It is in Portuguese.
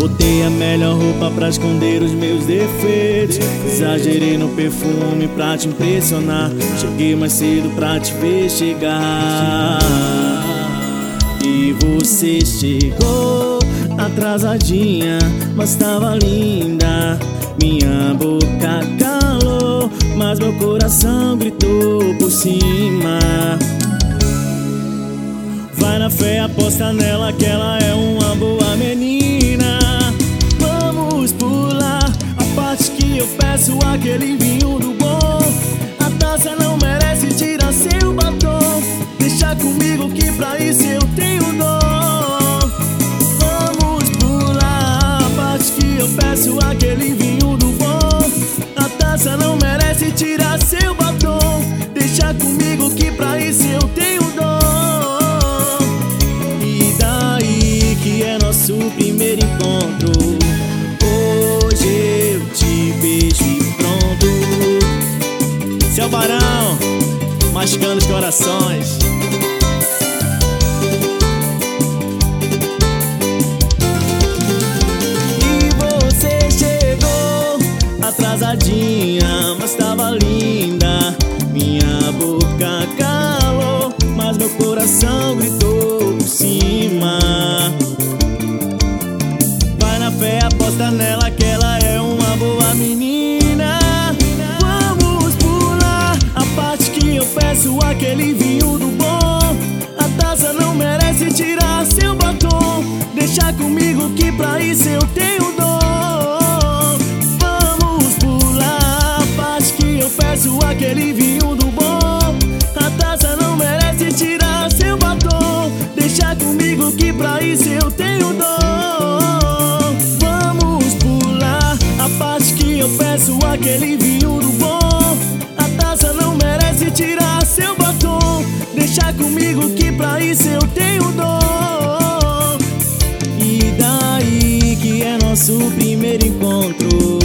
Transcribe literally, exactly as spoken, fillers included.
Botei a melhor roupa pra esconder os meus defeitos. Exagerei no perfume pra te impressionar. Cheguei mais cedo pra te ver chegar. E você chegou atrasadinha, mas tava linda. Minha boca calou, mas meu coração gritou por cima. Vai na fé, aposta nela que ela é uma boa menina. Vamos pular a parte que eu peço aquele vinho do bom. A taça não merece tirar seu batom. Deixa comigo que pra isso eu tenho dom. Vamos pular a parte que eu peço aquele vinho do bom. A taça não merece tirar seu batom. Deixa comigo que pra isso eu tenho dom. Nosso primeiro encontro, hoje eu te beijo e pronto. Seu Barão, mascando os corações. E você chegou atrasadinha, mas tava linda. Minha boca calou, mas meu coração gritou por cima. Fé, aposta nela que ela é uma boa menina. Vamos pular a parte que eu peço aquele vinho do bom. A taça não merece tirar seu batom. Deixa comigo que pra isso eu tenho dom. Vamos pular a parte que eu peço aquele vinho do bom. A taça não merece tirar seu batom. Deixa comigo que pra isso eu tenho dom. Eu peço aquele vinho do bom. A taça não merece tirar seu batom. Deixa comigo que pra isso eu tenho dom. E daí que é nosso primeiro encontro.